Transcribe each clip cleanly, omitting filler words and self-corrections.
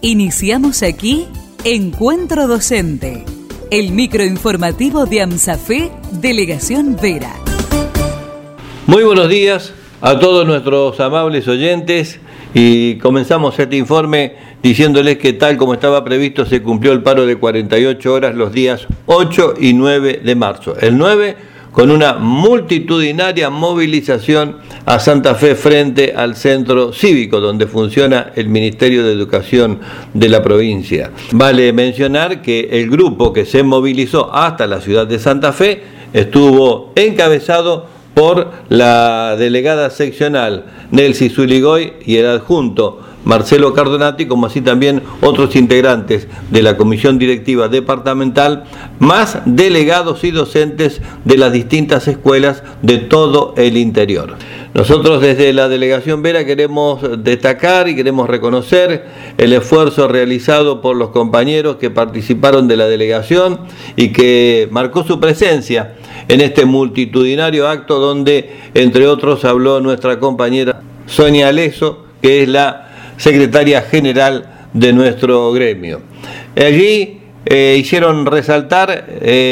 Iniciamos aquí Encuentro Docente, el microinformativo de AMSAFE, Delegación Vera. Muy buenos días a todos nuestros amables oyentes y comenzamos este informe diciéndoles que tal como estaba previsto se cumplió el paro de 48 horas los días 8 y 9 de marzo. El 9 con una multitudinaria movilización a Santa Fe frente al centro cívico donde funciona el Ministerio de Educación de la provincia. Vale mencionar que el grupo que se movilizó hasta la ciudad de Santa Fe estuvo encabezado por la delegada seccional Nelsi Zuligoy y el adjunto Marcelo Cardonati, como así también otros integrantes de la comisión directiva departamental, más delegados y docentes de las distintas escuelas de todo el interior. Nosotros desde la Delegación Vera queremos destacar y queremos reconocer el esfuerzo realizado por los compañeros que participaron de la delegación y que marcó su presencia en este multitudinario acto donde, entre otros, habló nuestra compañera Sonia Leso, que es la secretaria general de nuestro gremio. Allí hicieron resaltar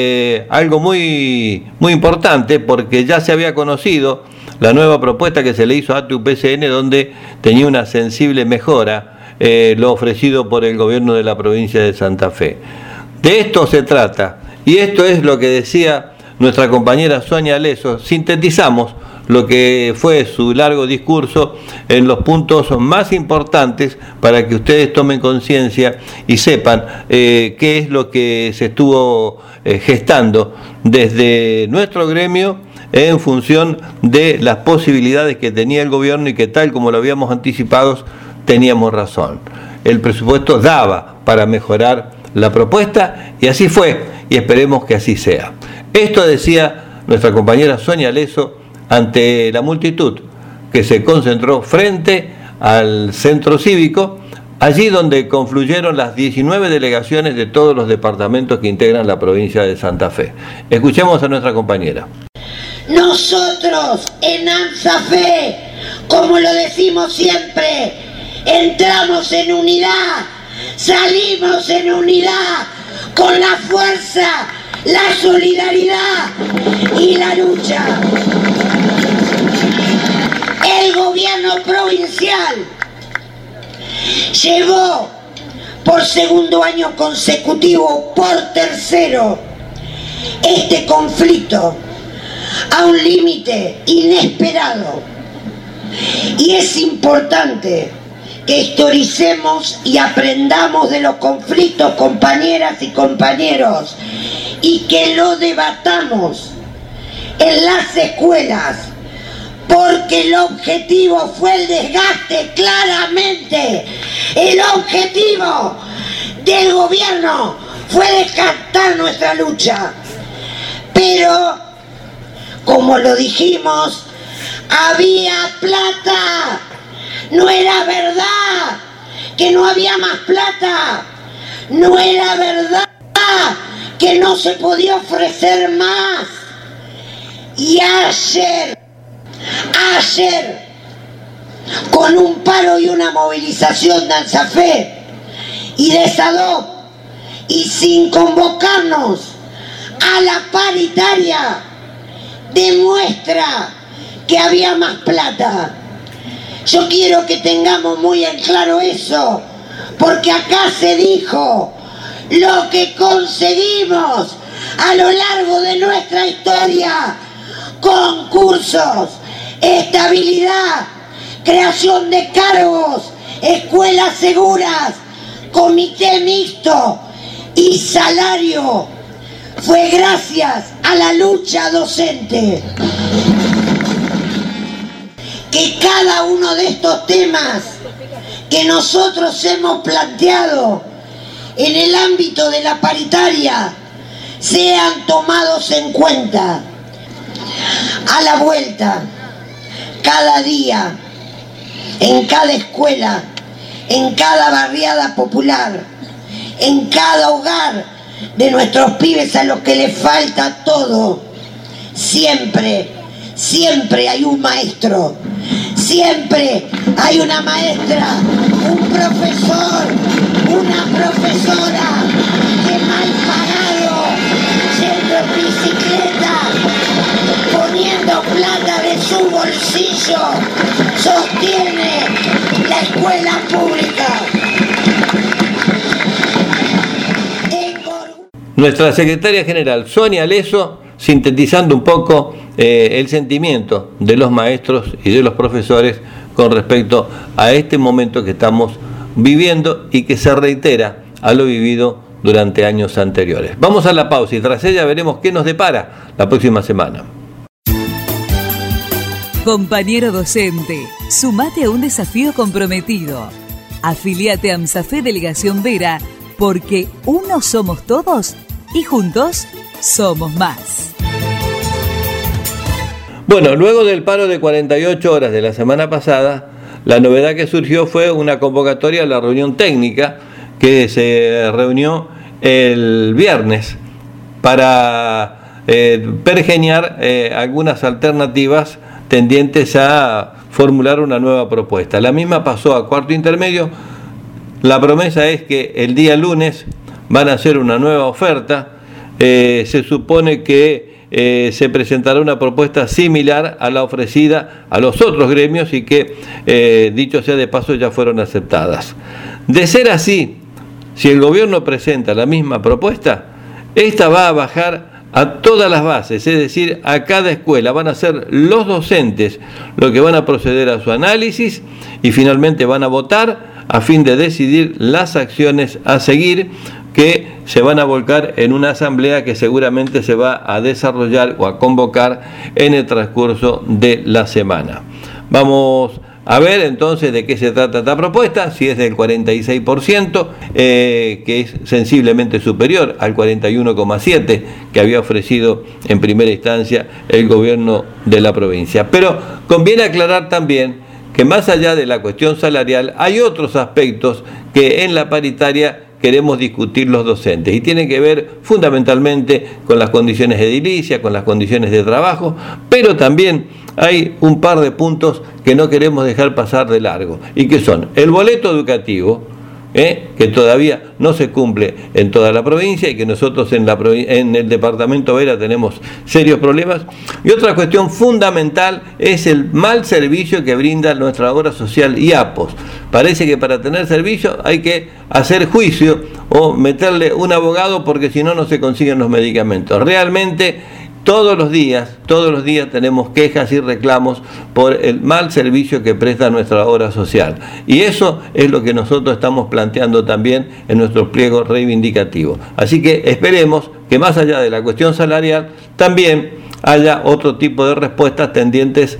algo muy importante, porque ya se había conocido la nueva propuesta que se le hizo a ATU-PCN, donde tenía una sensible mejora lo ofrecido por el gobierno de la provincia de Santa Fe. De esto se trata, y esto es lo que decía nuestra compañera Sonia Leso. Sintetizamos lo que fue su largo discurso en los puntos más importantes para que ustedes tomen conciencia y sepan qué es lo que se estuvo gestando desde nuestro gremio en función de las posibilidades que tenía el gobierno y que, tal como lo habíamos anticipado, teníamos razón. El presupuesto daba para mejorar la propuesta y así fue, y esperemos que así sea. Esto decía nuestra compañera Sonia Leso ante la multitud que se concentró frente al centro cívico, allí donde confluyeron las 19 delegaciones de todos los departamentos que integran la provincia de Santa Fe. Escuchemos a nuestra compañera. Nosotros en AMSAFE, como lo decimos siempre, entramos en unidad, salimos en unidad, con la fuerza, la solidaridad y la lucha. El gobierno provincial llevó por segundo año consecutivo, por tercero, este conflicto a un límite inesperado. Y es importante que historicemos y aprendamos de los conflictos, compañeras y compañeros, y que lo debatamos en las escuelas, porque el objetivo fue el desgaste, claramente. El objetivo del gobierno fue desgastar nuestra lucha. Pero, como lo dijimos, había plata. No era verdad que no había más plata. No era verdad que no se podía ofrecer más. Y ayer, con un paro y una movilización de AMSAFE y de SADOP, y sin convocarnos a la paritaria, demuestra que había más plata. Yo quiero que tengamos muy en claro eso, porque acá se dijo lo que conseguimos a lo largo de nuestra historia: concursos, estabilidad, creación de cargos, escuelas seguras, comité mixto y salario. Fue gracias a la lucha docente que cada uno de estos temas que nosotros hemos planteado en el ámbito de la paritaria sean tomados en cuenta. A la vuelta, cada día, en cada escuela, en cada barriada popular, en cada hogar de nuestros pibes a los que les falta todo, siempre hay un maestro, siempre hay una maestra, un profesor, una profesora que mal pagado, yendo en bicicleta, poniendo plata de su bolsillo, sostiene la escuela pública. Nuestra secretaria general, Sonia Leso, sintetizando un poco el sentimiento de los maestros y de los profesores con respecto a este momento que estamos viviendo y que se reitera a lo vivido durante años anteriores. Vamos a la pausa y tras ella veremos qué nos depara la próxima semana. Compañero docente, sumate a un desafío comprometido. Afiliate a AMSAFE Delegación Vera, porque uno somos todos y juntos somos más. Bueno, luego del paro de 48 horas de la semana pasada, la novedad que surgió fue una convocatoria a la reunión técnica que se reunió el viernes para pergeñar algunas alternativas tendientes a formular una nueva propuesta. La misma pasó a cuarto intermedio. La promesa es que el día lunes van a hacer una nueva oferta. Se supone que se presentará una propuesta similar a la ofrecida a los otros gremios y que, dicho sea de paso, ya fueron aceptadas. De ser así, si el gobierno presenta la misma propuesta, esta va a bajar a todas las bases, es decir, a cada escuela. Van a ser los docentes los que van a proceder a su análisis y finalmente van a votar a fin de decidir las acciones a seguir, que se van a volcar en una asamblea que seguramente se va a desarrollar o a convocar en el transcurso de la semana. Vamos a ver entonces de qué se trata esta propuesta, si es del 46%, que es sensiblemente superior al 41,7% que había ofrecido en primera instancia el gobierno de la provincia. Pero conviene aclarar también que más allá de la cuestión salarial hay otros aspectos que en la paritaria queremos discutir los docentes y tienen que ver fundamentalmente con las condiciones de edilicia, con las condiciones de trabajo, pero también hay un par de puntos que no queremos dejar pasar de largo y que son el boleto educativo, que todavía no se cumple en toda la provincia y que nosotros en el departamento Vera tenemos serios problemas. Y otra cuestión fundamental es el mal servicio que brinda nuestra obra social y APOS. Parece que para tener servicio hay que hacer juicio o meterle un abogado porque si no, no se consiguen los medicamentos. Realmente todos los días tenemos quejas y reclamos por el mal servicio que presta nuestra obra social. Y eso es lo que nosotros estamos planteando también en nuestro pliego reivindicativo. Así que esperemos que más allá de la cuestión salarial, también haya otro tipo de respuestas tendientes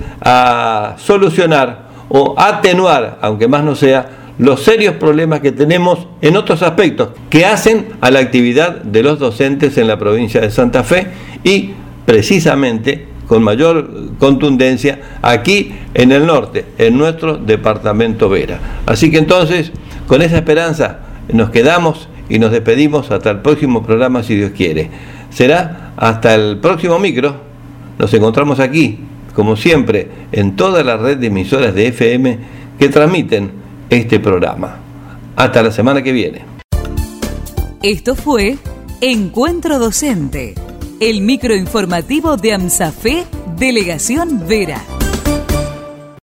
a solucionar o atenuar, aunque más no sea, los serios problemas que tenemos en otros aspectos que hacen a la actividad de los docentes en la provincia de Santa Fe y precisamente con mayor contundencia aquí en el norte, en nuestro departamento Vera. Así que entonces, con esa esperanza nos quedamos y nos despedimos hasta el próximo programa, si Dios quiere. Será hasta el próximo micro. Nos encontramos aquí, como siempre, en toda la red de emisoras de FM que transmiten este programa. Hasta la semana que viene. Esto fue Encuentro Docente, el microinformativo de AMSAFE Delegación Vera.